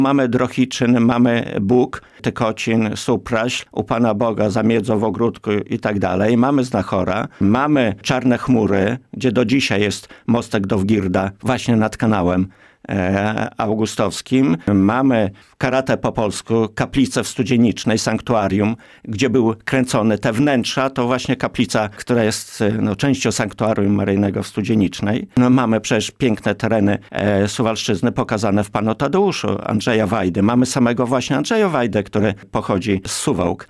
Mamy Drohiczyn, mamy Bóg, Tykocin, Supraśl, u Pana Boga, Zamiedzo w ogródku i tak dalej. Mamy Znachora, mamy Czarne Chmury, gdzie do dzisiaj jest mostek do Wgirda, właśnie nad kanałem augustowskim. Mamy Karatę po polsku, kaplicę w Studzienicznej, sanktuarium, gdzie był kręcony te wnętrza, to właśnie kaplica, która jest częścią sanktuarium maryjnego w Studzienicznej. Mamy przecież piękne tereny Suwalszczyzny pokazane w Panu Tadeuszu, Andrzeja Wajdy. Mamy samego właśnie Andrzeja Wajdę, który pochodzi z Suwałk.